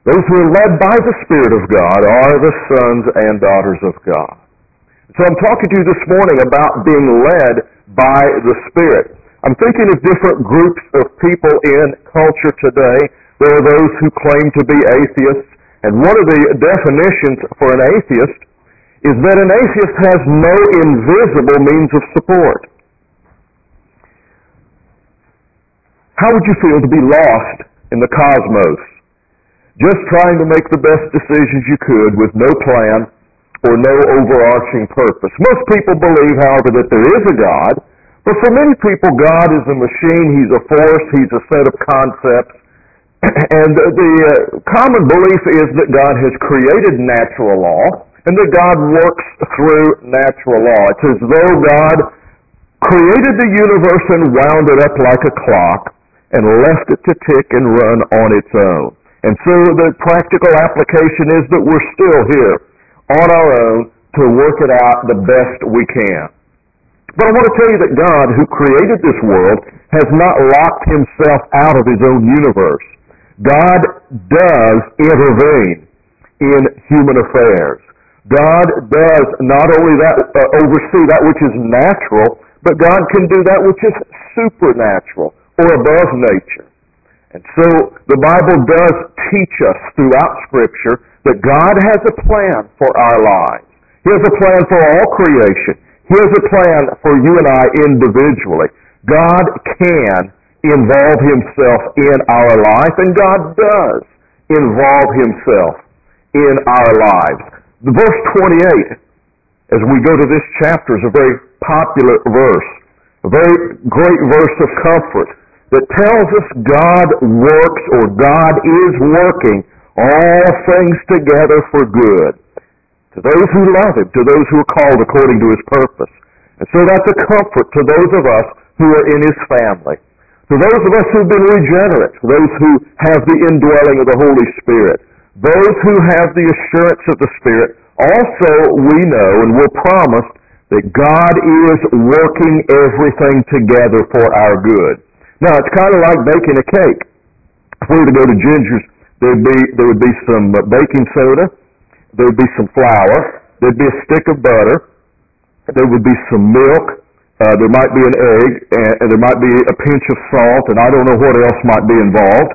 Those who are led by the Spirit of God are the sons and daughters of God. So I'm talking to you this morning about being led by the Spirit. I'm thinking of different groups of people in culture today. There are those who claim to be atheists, and one of the definitions for an atheist is that an atheist has no invisible means of support. How would you feel to be lost in the cosmos, just trying to make the best decisions you could with no plan or no overarching purpose? Most people believe, however, that there is a God, but for many people, God is a machine, He's a force, He's a set of concepts, and the common belief is that God has created natural law, and that God works through natural law. It's as though God created the universe and wound it up like a clock and left it to tick and run on its own. And so the practical application is that we're still here on our own to work it out the best we can. But I want to tell you that God, who created this world, has not locked Himself out of His own universe. God does intervene in human affairs. God does not only oversee that which is natural, but God can do that which is supernatural or above nature. And so the Bible does teach us throughout Scripture that God has a plan for our lives. He has a plan for all creation. He has a plan for you and I individually. God can involve Himself in our life, and God does involve Himself in our lives. The verse 28, as we go to this chapter, is a very popular verse, a very great verse of comfort that tells us God works, or God is working all things together for good to those who love Him, to those who are called according to His purpose. And so that's a comfort to those of us who are in His family, to those of us who have been regenerate, those who have the indwelling of the Holy Spirit, those who have the assurance of the Spirit. Also, we know and we're promised that God is working everything together for our good. Now, it's kind of like baking a cake. If we were to go to Ginger's, there would be some baking soda, there would be some flour, there'd be a stick of butter, there would be some milk, there might be an egg, and there might be a pinch of salt, and I don't know what else might be involved.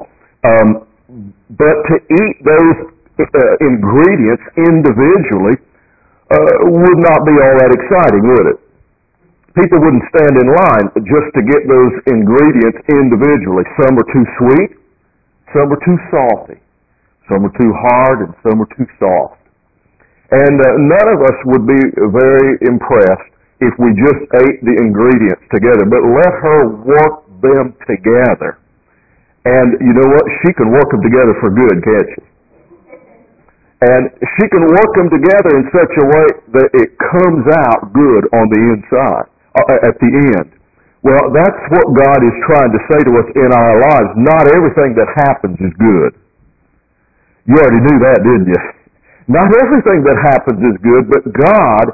But to eat those ingredients individually would not be all that exciting, would it? People wouldn't stand in line just to get those ingredients individually. Some are too sweet, some are too salty, some are too hard, and some are too soft. And none of us would be very impressed if we just ate the ingredients together. But let her work them together. And you know what? She can work them together for good, can't she? And she can work them together in such a way that it comes out good on the inside, at the end. Well, that's what God is trying to say to us in our lives. Not everything that happens is good. You already knew that, didn't you? Not everything that happens is good, but God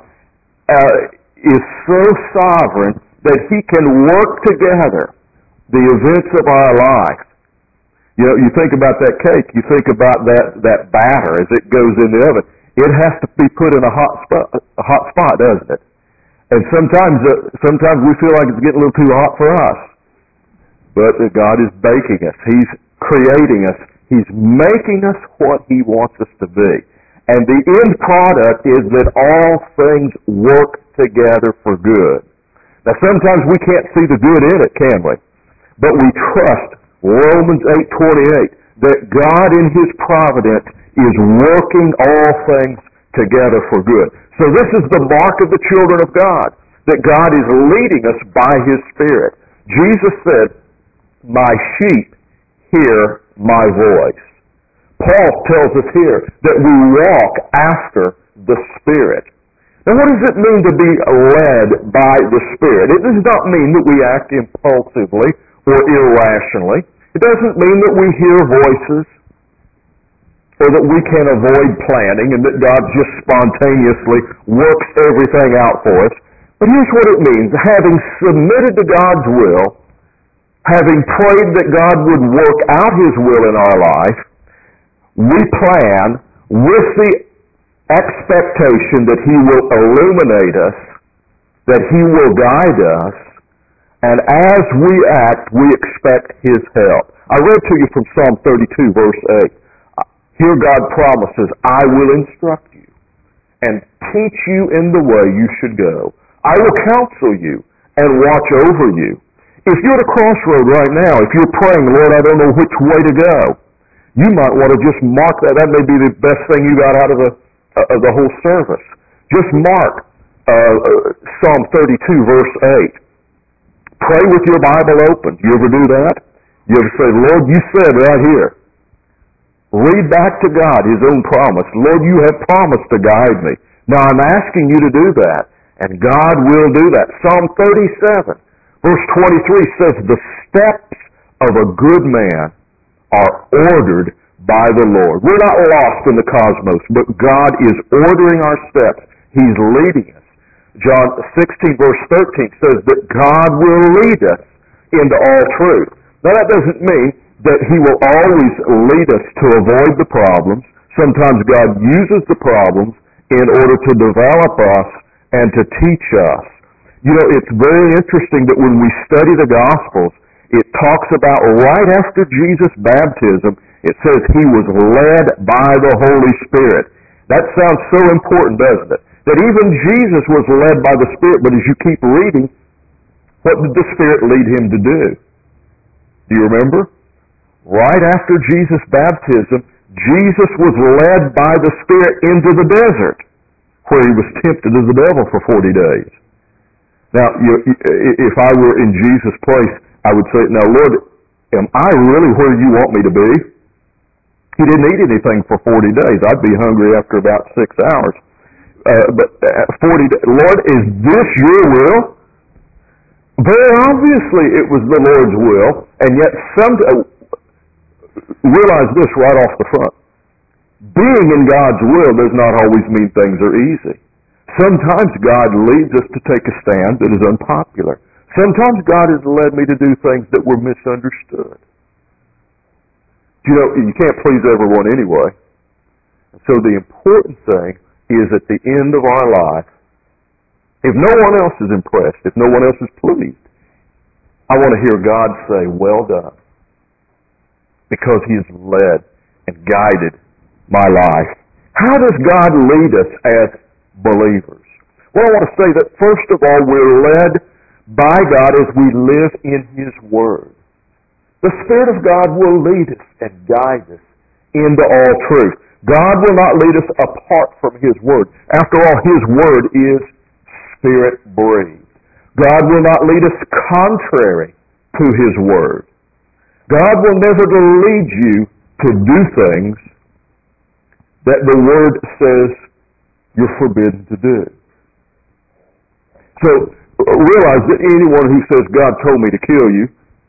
is so sovereign that He can work together the events of our life. You know, you think about that cake, you think about that batter as it goes in the oven. It has to be put in a hot spot, doesn't it? And sometimes we feel like it's getting a little too hot for us. But God is baking us. He's creating us. He's making us what He wants us to be. And the end product is that all things work together for good. Now sometimes we can't see the good in it, can we? But we trust Romans 8:28 that God in His providence is working all things together for good. So this is the mark of the children of God, that God is leading us by His Spirit. Jesus said, "My sheep hear my voice." Paul tells us here that we walk after the Spirit. Now what does it mean to be led by the Spirit? It does not mean that we act impulsively or irrationally. It doesn't mean that we hear voices or that we can avoid planning and that God just spontaneously works everything out for us. But here's what it means. Having submitted to God's will, having prayed that God would work out His will in our life, we plan with the expectation that He will illuminate us, that He will guide us, and as we act, we expect His help. I read to you from Psalm 32, verse 8. Here God promises, I will instruct you and teach you in the way you should go. I will counsel you and watch over you. If you're at a crossroad right now, if you're praying, Lord, I don't know which way to go, you might want to just mark that. That may be the best thing you got out of the whole service. Just mark Psalm 32, verse 8. Pray with your Bible open. You ever do that? You ever say, Lord, you said right here. Read back to God His own promise. Lord, you have promised to guide me. Now I'm asking you to do that, and God will do that. Psalm 37, verse 23 says, the steps of a good man are ordered by the Lord. We're not lost in the cosmos, but God is ordering our steps. He's leading us. John 16, verse 13 says that God will lead us into all truth. Now that doesn't mean that He will always lead us to avoid the problems. Sometimes God uses the problems in order to develop us and to teach us. You know, it's very interesting that when we study the Gospels, it talks about right after Jesus' baptism, it says He was led by the Holy Spirit. That sounds so important, doesn't it? That even Jesus was led by the Spirit, but as you keep reading, what did the Spirit lead Him to do? Do you remember? Right after Jesus' baptism, Jesus was led by the Spirit into the desert, where He was tempted of the devil for 40 days. Now, if I were in Jesus' place, I would say, now, Lord, am I really where you want me to be? He didn't eat anything for 40 days. I'd be hungry after about 6 hours. But 40 days, Lord, is this your will? Very obviously it was the Lord's will, and yet realize this right off the front. Being in God's will does not always mean things are easy. Sometimes God leads us to take a stand that is unpopular. Sometimes God has led me to do things that were misunderstood. You know, you can't please everyone anyway. So the important thing is at the end of our life, if no one else is impressed, if no one else is pleased, I want to hear God say, well done. Because He has led and guided my life. How does God lead us as believers? Well, I want to say that first of all, we're led by God as we live in His Word. The Spirit of God will lead us and guide us into all truth. God will not lead us apart from His Word. After all, His Word is Spirit-breathed. God will not lead us contrary to His Word. God will never lead you to do things that the Word says you're forbidden to do. So realize that anyone who says God told me to kill you,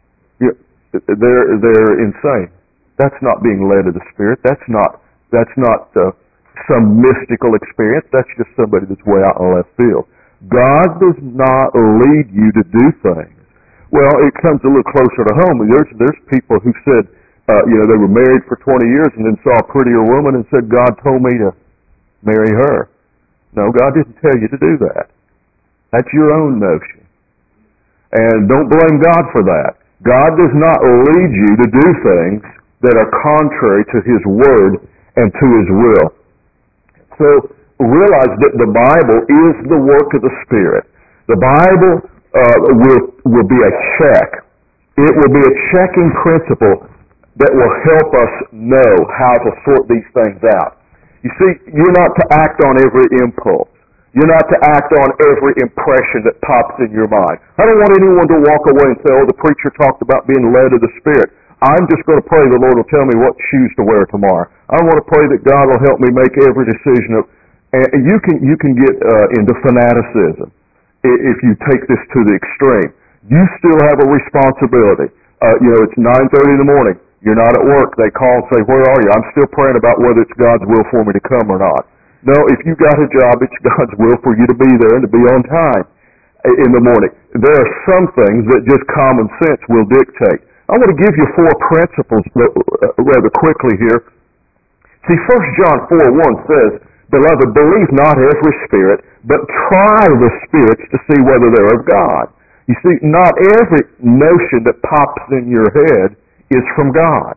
they're insane. That's not being led of the Spirit. That's not some mystical experience. That's just somebody that's way out in left field. God does not lead you to do things. Well, it comes a little closer to home. There's people who said, they were married for 20 years and then saw a prettier woman and said, God told me to marry her. No, God didn't tell you to do that. That's your own notion. And don't blame God for that. God does not lead you to do things that are contrary to His Word and to His will. So realize that the Bible is the work of the Spirit. The Bible will be a check. It will be a checking principle that will help us know how to sort these things out. You see, you're not to act on every impulse. You're not to act on every impression that pops in your mind. I don't want anyone to walk away and say, oh, the preacher talked about being led of the Spirit. I'm just going to pray the Lord will tell me what shoes to wear tomorrow. I want to pray that God will help me make every decision. And you can get into fanaticism if you take this to the extreme. You still have a responsibility. It's 9:30 in the morning. You're not at work. They call and say, where are you? I'm still praying about whether it's God's will for me to come or not. No, if you've got a job, it's God's will for you to be there and to be on time in the morning. There are some things that just common sense will dictate. I want to give you 4 principles rather quickly here See, 1 John 4:1 says, Beloved, believe not every spirit, but try the spirits to see whether they're of God. You see, not every notion that pops in your head is from God.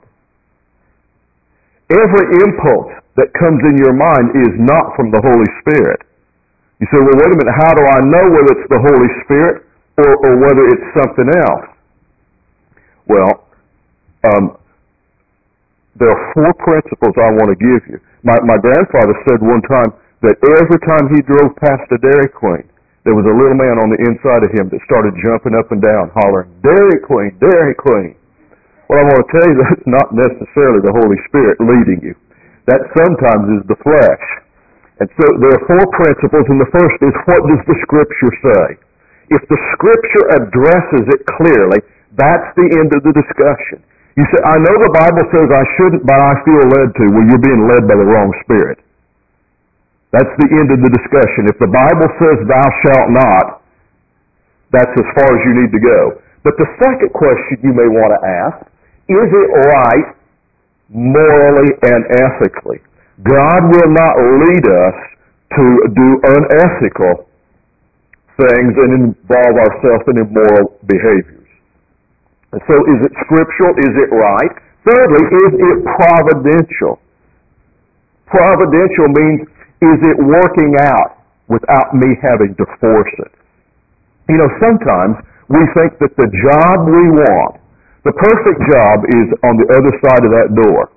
Every impulse that comes in your mind is not from the Holy Spirit. You say, well, wait a minute, how do I know whether it's the Holy Spirit or whether it's something else? Well, there are 4 principles I want to give you. My grandfather said one time that every time he drove past a Dairy Queen, there was a little man on the inside of him that started jumping up and down, hollering, Dairy Queen, Dairy Queen. Well, I want to tell you that's not necessarily the Holy Spirit leading you. That sometimes is the flesh. And so there are 4 principles, and the first is, what does the Scripture say? If the Scripture addresses it clearly, that's the end of the discussion. You say, I know the Bible says I shouldn't, but I feel led to. Well, you're being led by the wrong spirit. That's the end of the discussion. If the Bible says thou shalt not, that's as far as you need to go. But the second question you may want to ask, is it right morally and ethically? God will not lead us to do unethical things and involve ourselves in immoral behaviors. And so is it scriptural? Is it right? Thirdly, is it providential? Providential means, is it working out without me having to force it? You know, sometimes we think that the job we want, the perfect job, is on the other side of that door.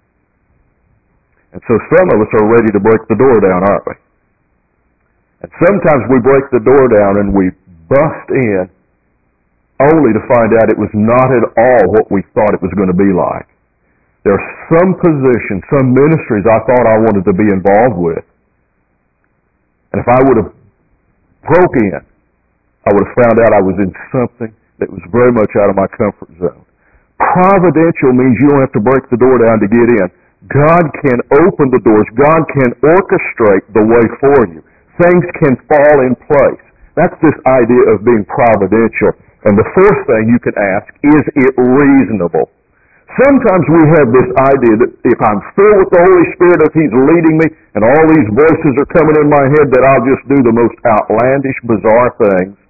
And so some of us are ready to break the door down, aren't we? And sometimes we break the door down and we bust in only to find out it was not at all what we thought it was going to be like. There are some positions, some ministries I thought I wanted to be involved with. And if I would have broke in, I would have found out I was in something that was very much out of my comfort zone. Providential means you don't have to break the door down to get in. God can open the doors. God can orchestrate the way for you. Things can fall in place. That's this idea of being providential. And the fourth thing you can ask, is it reasonable? Sometimes we have this idea that if I'm filled with the Holy Spirit, if He's leading me, and all these voices are coming in my head, that I'll just do the most outlandish, bizarre things.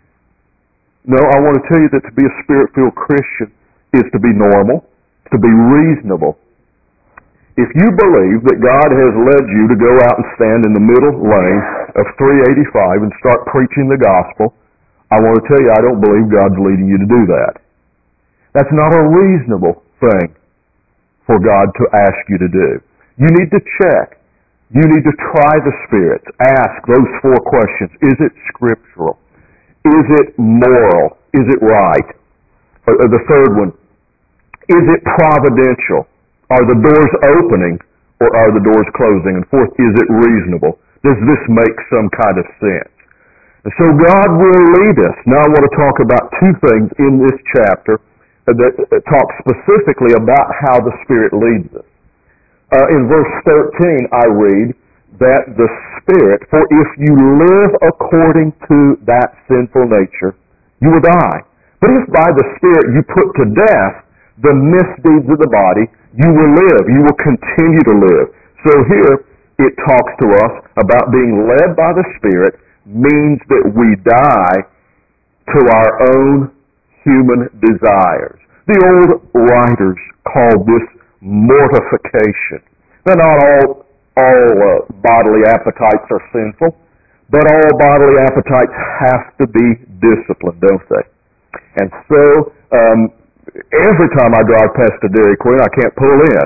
No, I want to tell you that to be a Spirit-filled Christian is to be normal, to be reasonable. If you believe that God has led you to go out and stand in the middle lane of 385 and start preaching the gospel, I want to tell you, I don't believe God's leading you to do that. That's not a reasonable thing for God to ask you to do. You need to check. You need to try the spirits. Ask those 4 questions. Is it scriptural? Is it moral? Is it right? The third one, is it providential? Are the doors opening or are the doors closing? And fourth, is it reasonable? Does this make some kind of sense? And so God will lead us. Now I want to talk about 2 things in this chapter that talk specifically about how the Spirit leads us. In verse 13 I read that the Spirit, for if you live according to that sinful nature, you will die. But if by the Spirit you put to death the misdeeds of the body, you will live. You will continue to live. So here it talks to us about being led by the Spirit means that we die to our own human desires. The old writers called this mortification. Now, not all bodily appetites are sinful, but all bodily appetites have to be disciplined, don't they? And so, every time I drive past a Dairy Queen, I can't pull in.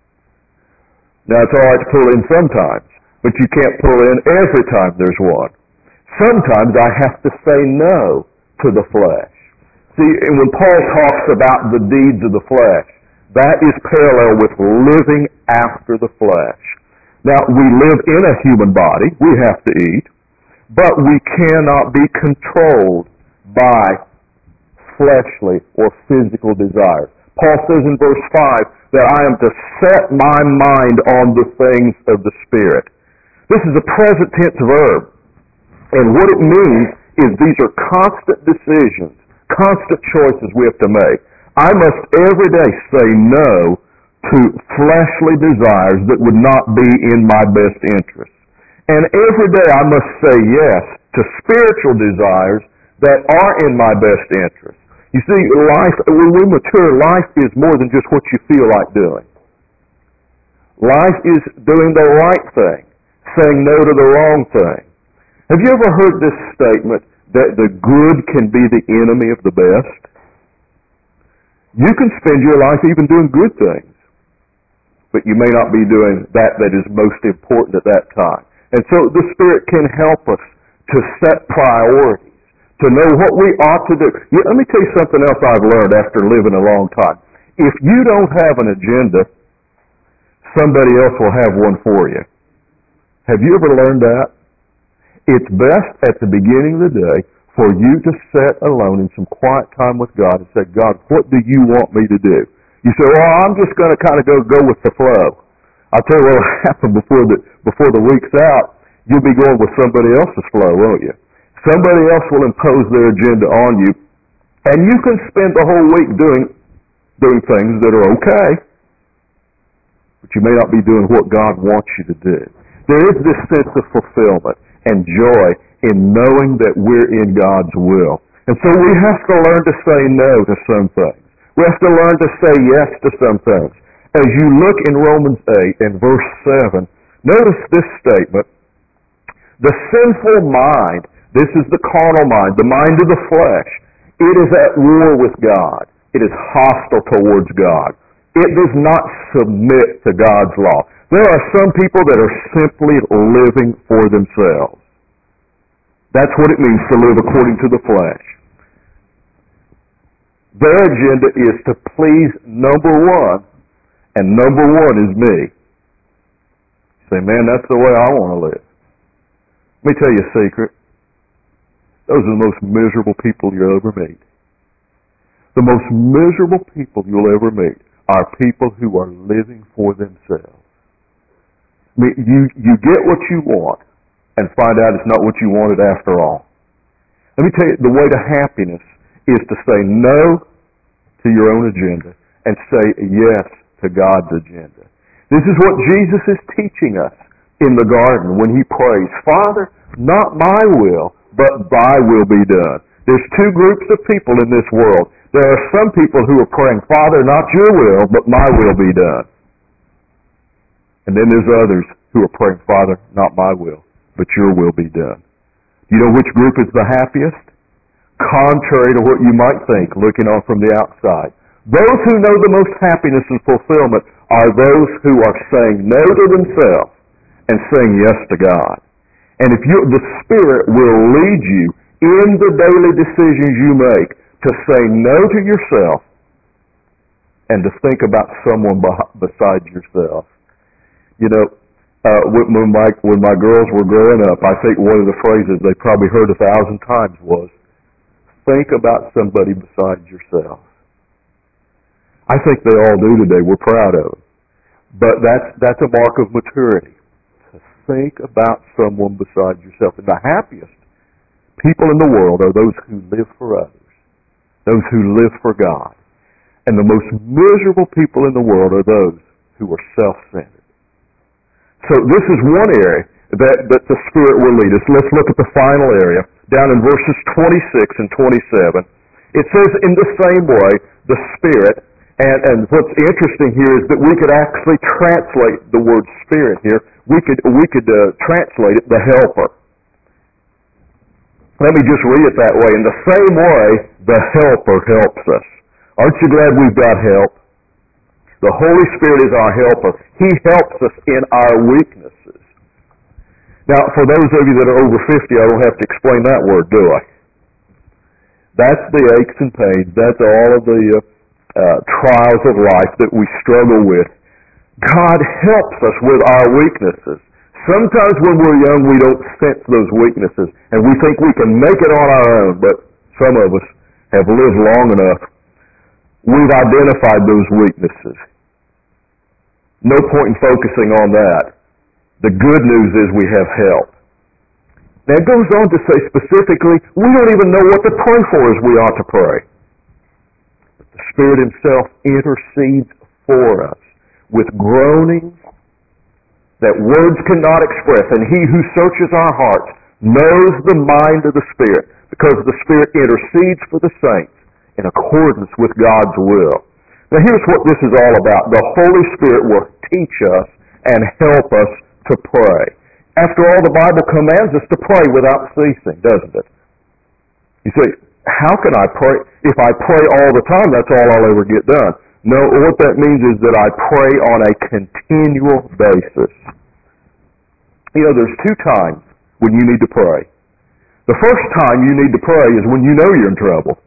Now, it's all right to pull in sometimes, but you can't pull in every time there's one. Sometimes I have to say no to the flesh. See, and when Paul talks about the deeds of the flesh, that is parallel with living after the flesh. Now, we live in a human body. We have to eat. But we cannot be controlled by fleshly or physical desires. Paul says in verse 5 that I am to set my mind on the things of the Spirit. This is a present tense verb. And what it means is these are constant decisions, constant choices we have to make. I must every day say no to fleshly desires that would not be in my best interest. And every day I must say yes to spiritual desires that are in my best interest. You see, life, when we mature, life is more than just what you feel like doing. Life is doing the right thing, saying no to the wrong thing. Have you ever heard this statement that the good can be the enemy of the best? You can spend your life even doing good things, but you may not be doing that is most important at that time. And so the Spirit can help us to set priorities, to know what we ought to do. Let me tell you something else I've learned after living a long time. If you don't have an agenda, somebody else will have one for you. Have you ever learned that? It's best at the beginning of the day for you to sit alone in some quiet time with God and say, God, what do you want me to do? You say, well, I'm just going to kind of go with the flow. I'll tell you what will happen before the week's out. You'll be going with somebody else's flow, won't you? Somebody else will impose their agenda on you, and you can spend the whole week doing things that are okay, but you may not be doing what God wants you to do. There is this sense of fulfillment and joy in knowing that we're in God's will. And so we have to learn to say no to some things. We have to learn to say yes to some things. As you look in Romans 8 and verse 7, notice this statement. The sinful mind, this is the carnal mind, the mind of the flesh, it is at war with God. It is hostile towards God. It does not submit to God's law. There are some people that are simply living for themselves. That's what it means to live according to the flesh. Their agenda is to please number one, and number one is me. Say, man, that's the way I want to live. Let me tell you a secret. Those are the most miserable people you'll ever meet. The most miserable people you'll ever meet are people who are living for themselves. I mean, you get what you want and find out it's not what you wanted after all. Let me tell you, the way to happiness is to say no to your own agenda and say yes to God's agenda. This is what Jesus is teaching us in the garden when he prays, Father, not my will, but thy will be done. There's two groups of people in this world. There are some people who are praying, Father, not your will, but my will be done. And then there's others who are praying, Father, not my will, but your will be done. You know which group is the happiest? Contrary to what you might think, looking on from the outside. Those who know the most happiness and fulfillment are those who are saying no to themselves and saying yes to God. And if the Spirit will lead you in the daily decisions you make to say no to yourself and to think about someone besides yourself. You know, when my girls were growing up, I think one of the phrases they probably heard 1,000 times was, think about somebody besides yourself. I think they all do today. We're proud of it. But that's a mark of maturity. To think about someone besides yourself. And the happiest people in the world are those who live for others. Those who live for God. And the most miserable people in the world are those who are self-centered. So this is one area that the Spirit will lead us. Let's look at the final area. Down in verses 26 and 27. It says, in the same way, the Spirit, and what's interesting here is that we could actually translate the word Spirit here. We could translate it the Helper. Let me just read it that way. In the same way, the Helper helps us. Aren't you glad we've got help? The Holy Spirit is our helper. He helps us in our weaknesses. Now, for those of you that are over 50, I don't have to explain that word, do I? That's the aches and pains. That's all of the trials of life that we struggle with. God helps us with our weaknesses. Sometimes when we're young, we don't sense those weaknesses, and we think we can make it on our own, but some of us have lived long enough. We've identified those weaknesses. No point in focusing on that. The good news is we have help. Now it goes on to say specifically, we don't even know what to pray for as we ought to pray. But the Spirit Himself intercedes for us with groanings that words cannot express. And he who searches our hearts knows the mind of the Spirit, because the Spirit intercedes for the saints in accordance with God's will. Now here's what this is all about. The Holy Spirit will teach us and help us to pray. After all, the Bible commands us to pray without ceasing, doesn't it? You say, how can I pray? If I pray all the time, that's all I'll ever get done. No, what that means is that I pray on a continual basis. You know, there's two times when you need to pray. The first time you need to pray is when you know you're in trouble.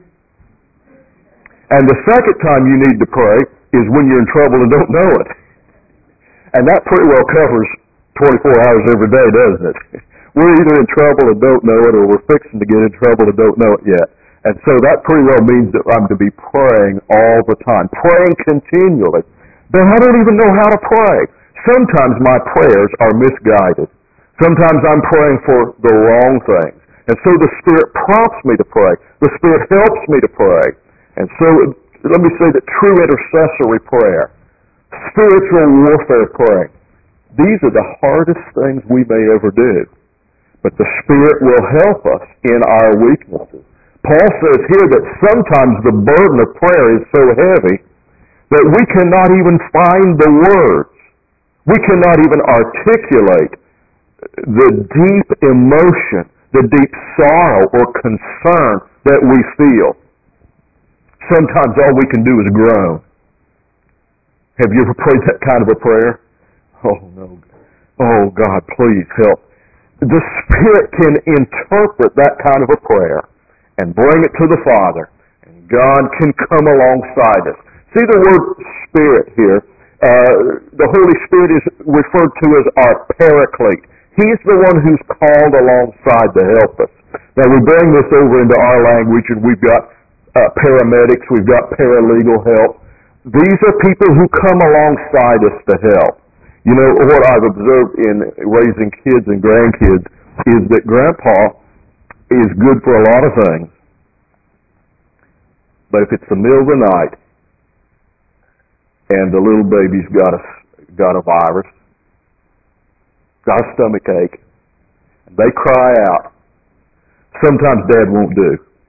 And the second time you need to pray is when you're in trouble and don't know it. And that pretty well covers 24 hours every day, doesn't it? We're either in trouble and don't know it, or we're fixing to get in trouble and don't know it yet. And so that pretty well means that I'm to be praying all the time, praying continually. But I don't even know how to pray. Sometimes my prayers are misguided. Sometimes I'm praying for the wrong things. And so the Spirit prompts me to pray. The Spirit helps me to pray. And so let me say that true intercessory prayer, spiritual warfare praying, these are the hardest things we may ever do. But the Spirit will help us in our weaknesses. Paul says here that sometimes the burden of prayer is so heavy that we cannot even find the words. We cannot even articulate the deep emotion, the deep sorrow or concern that we feel. Sometimes all we can do is groan. Have you ever prayed that kind of a prayer? Oh, no. Oh, God, please help. The Spirit can interpret that kind of a prayer and bring it to the Father, and God can come alongside us. See the word Spirit here. The Holy Spirit is referred to as our Paraclete. He's the one who's called alongside to help us. Now we bring this over into our language, and we've got paramedics, we've got paralegal help. These are people who come alongside us to help. You know, what I've observed in raising kids and grandkids is that Grandpa is good for a lot of things. But if it's the middle of the night and the little baby's got a virus, got a stomach ache, and they cry out, sometimes Dad won't do.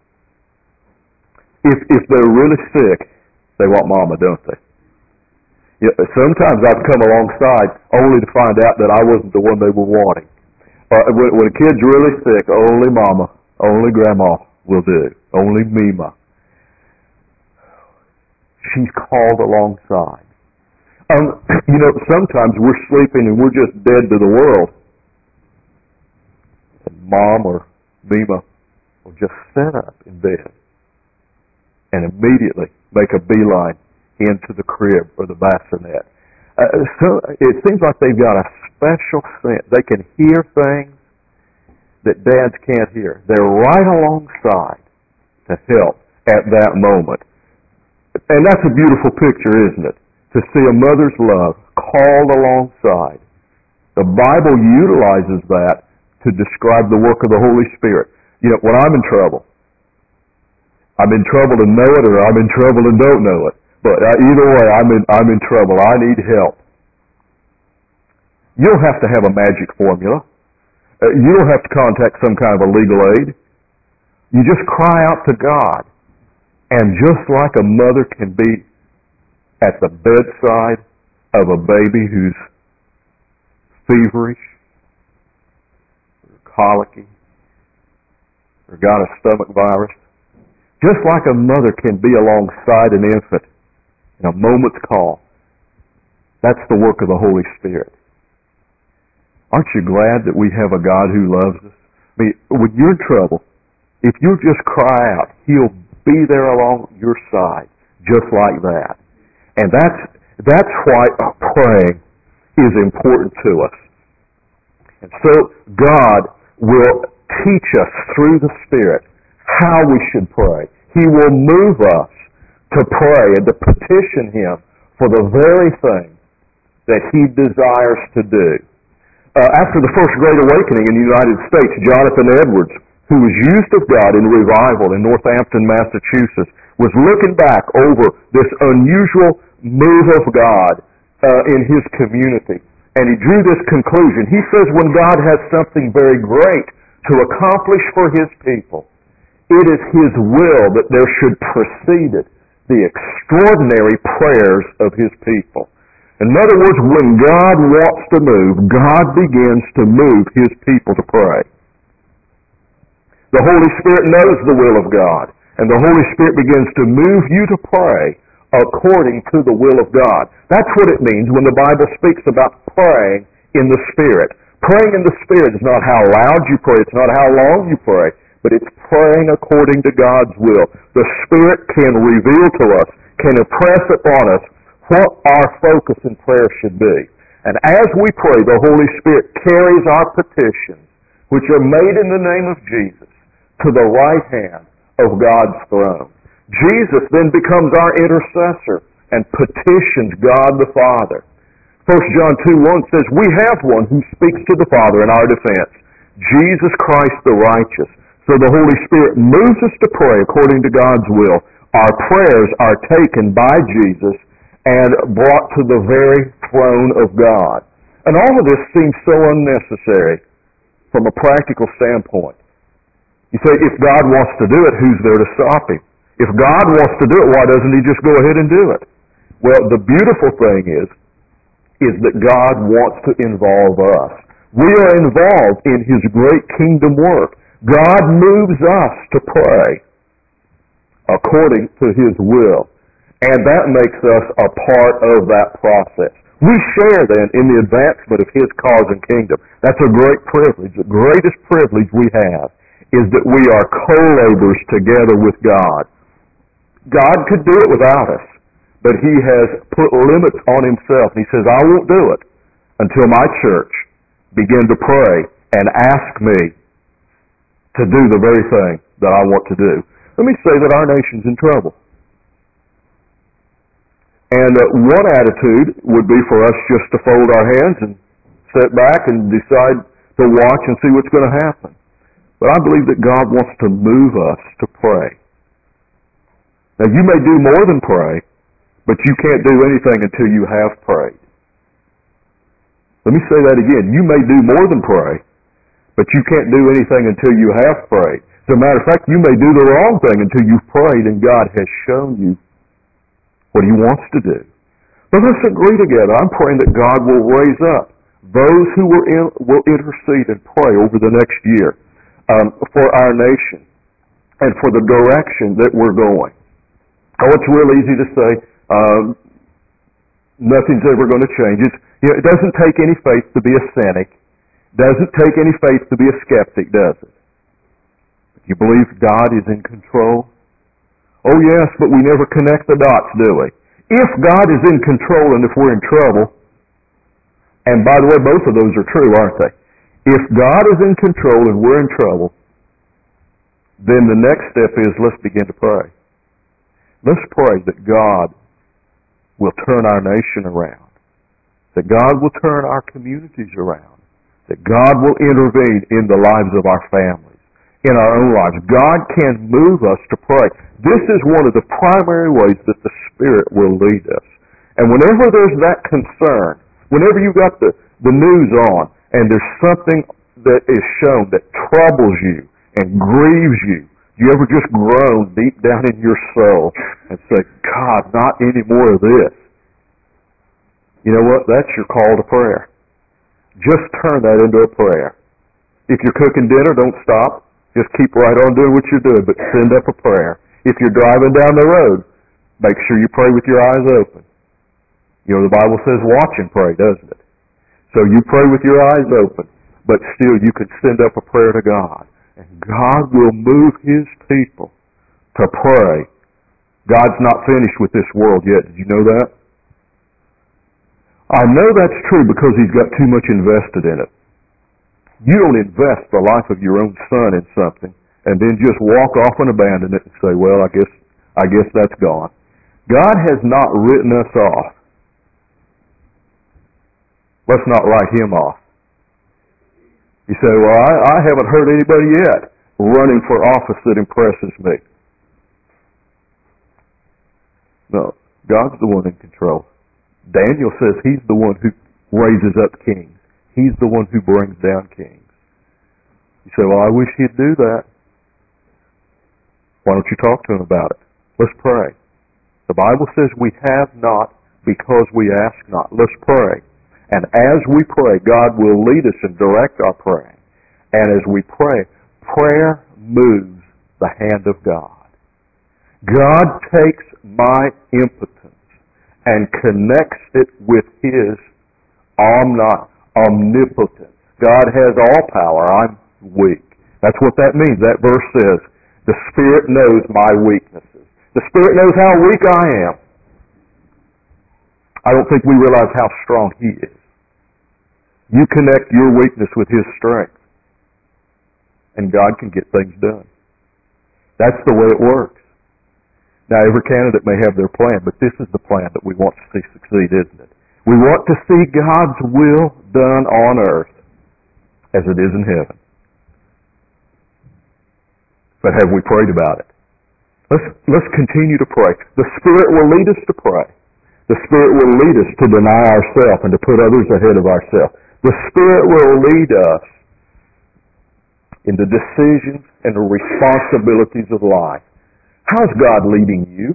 If they're really sick, they want Mama, don't they? Yeah, sometimes I've come alongside only to find out that I wasn't the one they were wanting. When a kid's really sick, only Mama, only Grandma will do. Only Mima. She's called alongside. You know, sometimes we're sleeping and we're just dead to the world. And Mom or Mima will just sit up in bed and immediately make a beeline into the crib or the bassinet. So it seems like they've got a special sense. They can hear things that dads can't hear. They're right alongside to help at that moment. And that's a beautiful picture, isn't it? To see a mother's love called alongside. The Bible utilizes that to describe the work of the Holy Spirit. You know, when I'm in trouble and know it, or I'm in trouble and don't know it. But either way, I'm in trouble. I need help. You don't have to have a magic formula. You don't have to contact some kind of a legal aid. You just cry out to God. And just like a mother can be at the bedside of a baby who's feverish, or colicky, or got a stomach virus, just like a mother can be alongside an infant in a moment's call, that's the work of the Holy Spirit. Aren't you glad that we have a God who loves us? I mean, when you're in trouble, if you just cry out, He'll be there along your side, just like that. And that's why praying is important to us. And so God will teach us through the Spirit how we should pray. He will move us to pray and to petition Him for the very thing that He desires to do. After the First Great Awakening in the United States, Jonathan Edwards, who was used of God in revival in Northampton, Massachusetts, was looking back over this unusual move of God in his community. And he drew this conclusion. He says when God has something very great to accomplish for his people, it is his will that there should precede it the extraordinary prayers of his people. In other words, when God wants to move, God begins to move his people to pray. The Holy Spirit knows the will of God, and the Holy Spirit begins to move you to pray according to the will of God. That's what it means when the Bible speaks about praying in the Spirit. Praying in the Spirit is not how loud you pray, it's not how long you pray, but it's praying according to God's will. The Spirit can reveal to us, can impress upon us what our focus in prayer should be. And as we pray, the Holy Spirit carries our petitions, which are made in the name of Jesus, to the right hand of God's throne. Jesus then becomes our intercessor and petitions God the Father. 1 John 2:1 says, we have one who speaks to the Father in our defense, Jesus Christ the righteous. So the Holy Spirit moves us to pray according to God's will. Our prayers are taken by Jesus and brought to the very throne of God. And all of this seems so unnecessary from a practical standpoint. You say, if God wants to do it, who's there to stop him? If God wants to do it, why doesn't he just go ahead and do it? Well, the beautiful thing is that God wants to involve us. We are involved in his great kingdom work. God moves us to pray according to his will. And that makes us a part of that process. We share then in the advancement of his cause and kingdom. That's a great privilege. The greatest privilege we have is that we are co-laborers together with God. God could do it without us, but he has put limits on himself. He says, I won't do it until my church begin to pray and ask me to do the very thing that I want to do. Let me say that our nation's in trouble. And one attitude would be for us just to fold our hands and sit back and decide to watch and see what's going to happen. But I believe that God wants to move us to pray. Now you may do more than pray, but you can't do anything until you have prayed. Let me say that again. You may do more than pray, but you can't do anything until you have prayed. As a matter of fact, you may do the wrong thing until you've prayed and God has shown you what he wants to do. But let's agree together. I'm praying that God will raise up those who will intercede and pray over the next year for our nation and for the direction that we're going. Oh, it's real easy to say nothing's ever going to change. It doesn't take any faith to be a cynic. It doesn't take any faith to be a skeptic, does it? You believe God is in control? Oh yes, but we never connect the dots, do we? If God is in control and if we're in trouble, and by the way, both of those are true, aren't they? If God is in control and we're in trouble, then the next step is let's begin to pray. Let's pray that God will turn our nation around, that God will turn our communities around, that God will intervene in the lives of our families, in our own lives. God can move us to pray. This is one of the primary ways that the Spirit will lead us. And whenever there's that concern, whenever you've got the news on and there's something that is shown that troubles you and grieves you, you ever just groan deep down in your soul and say, God, not any more of this? You know what? That's your call to prayer. Just turn that into a prayer. If you're cooking dinner, don't stop. Just keep right on doing what you're doing, but send up a prayer. If you're driving down the road, make sure you pray with your eyes open. You know, the Bible says watch and pray, doesn't it? So you pray with your eyes open, but still you can send up a prayer to God. And God will move his people to pray. God's not finished with this world yet. Did you know that? I know that's true because he's got too much invested in it. You don't invest the life of your own son in something and then just walk off and abandon it and say, well, I guess that's gone. God has not written us off. Let's not write him off. You say, well, I haven't heard anybody yet running for office that impresses me. No, God's the one in control. Daniel says he's the one who raises up kings. He's the one who brings down kings. You say, well, I wish he'd do that. Why don't you talk to him about it? Let's pray. The Bible says we have not because we ask not. Let's pray. And as we pray, God will lead us and direct our praying. And as we pray, prayer moves the hand of God. God takes my impotence and connects it with His omnipotence. God has all power. I'm weak. That's what that means. That verse says, the Spirit knows my weaknesses. The Spirit knows how weak I am. I don't think we realize how strong He is. You connect your weakness with His strength, and God can get things done. That's the way it works. Now, every candidate may have their plan, but this is the plan that we want to see succeed, isn't it? We want to see God's will done on earth as it is in heaven. But have we prayed about it? Let's continue to pray. The Spirit will lead us to pray. The Spirit will lead us to deny ourselves and to put others ahead of ourselves. The Spirit will lead us in the decisions and the responsibilities of life. How's God leading you?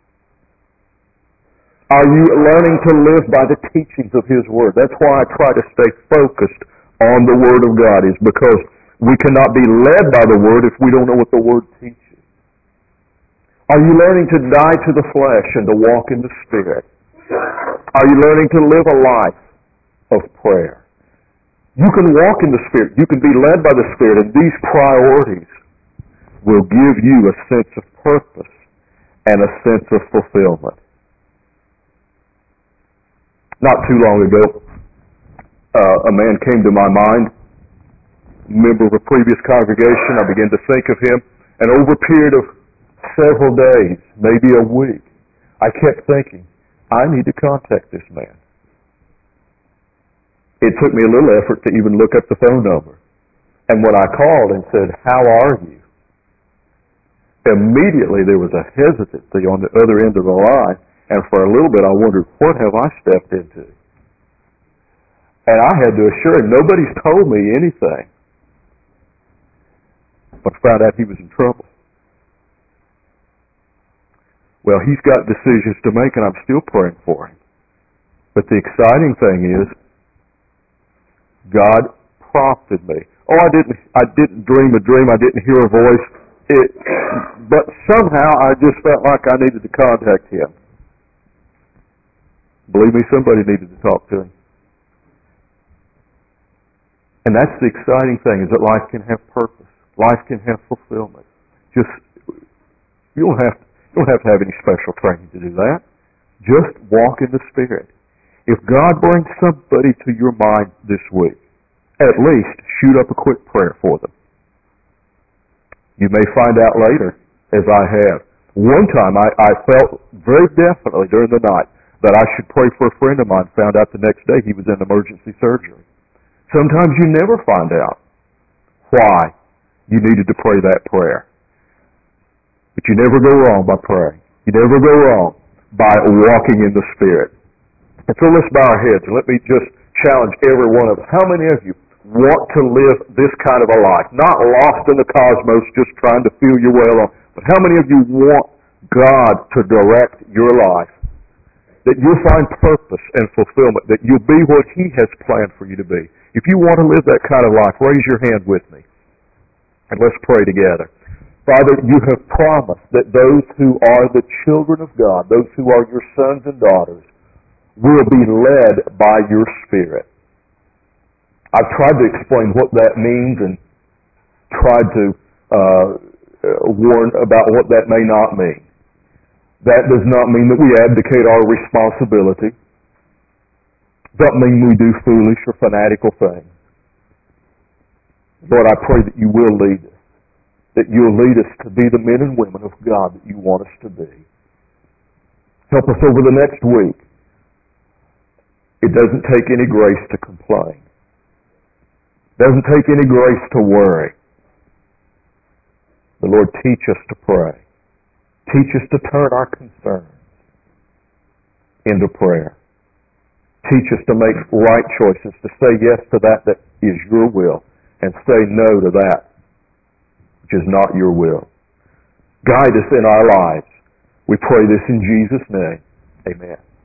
Are you learning to live by the teachings of His Word? That's why I try to stay focused on the Word of God, is because we cannot be led by the Word if we don't know what the Word teaches. Are you learning to die to the flesh and to walk in the Spirit? Are you learning to live a life of prayer? You can walk in the Spirit. You can be led by the Spirit, and these priorities will give you a sense of purpose and a sense of fulfillment. Not too long ago, a man came to my mind, a member of a previous congregation. I began to think of him, and over a period of several days, maybe a week, I kept thinking, I need to contact this man. It took me a little effort to even look up the phone number. And when I called and said, how are you? Immediately there was a hesitancy on the other end of the line, and for a little bit I wondered, what have I stepped into? And I had to assure him, nobody's told me anything. But I found out he was in trouble. Well, he's got decisions to make, and I'm still praying for him. But the exciting thing is, God prompted me. Oh, I didn't dream a dream. I didn't hear a voice. But somehow I just felt like I needed to contact him. Believe me, somebody needed to talk to him. And that's the exciting thing, is that life can have purpose. Life can have fulfillment. You don't have to have any special training to do that. Just walk in the Spirit. If God brings somebody to your mind this week, at least shoot up a quick prayer for them. You may find out later, as I have. One time I felt very definitely during the night that I should pray for a friend of mine. Found out the next day he was in emergency surgery. Sometimes you never find out why you needed to pray that prayer. But you never go wrong by praying. You never go wrong by walking in the Spirit. And so let's bow our heads, and let me just challenge every one of us. How many of you want to live this kind of a life? Not lost in the cosmos, just trying to feel your way along. But how many of you want God to direct your life? That you'll find purpose and fulfillment, that you'll be what He has planned for you to be. If you want to live that kind of life, raise your hand with me. And let's pray together. Father, you have promised that those who are the children of God, those who are your sons and daughters, will be led by your Spirit. I've tried to explain what that means and tried to warn about what that may not mean. That does not mean that we abdicate our responsibility. Doesn't mean we do foolish or fanatical things. Lord, I pray that you will lead us, that you'll lead us to be the men and women of God that you want us to be. Help us over the next week. It doesn't take any grace to complain. It doesn't take any grace to worry. The Lord, teach us to pray. Teach us to turn our concerns into prayer. Teach us to make right choices, to say yes to that that is your will, and say no to that which is not your will. Guide us in our lives. We pray this in Jesus' name. Amen.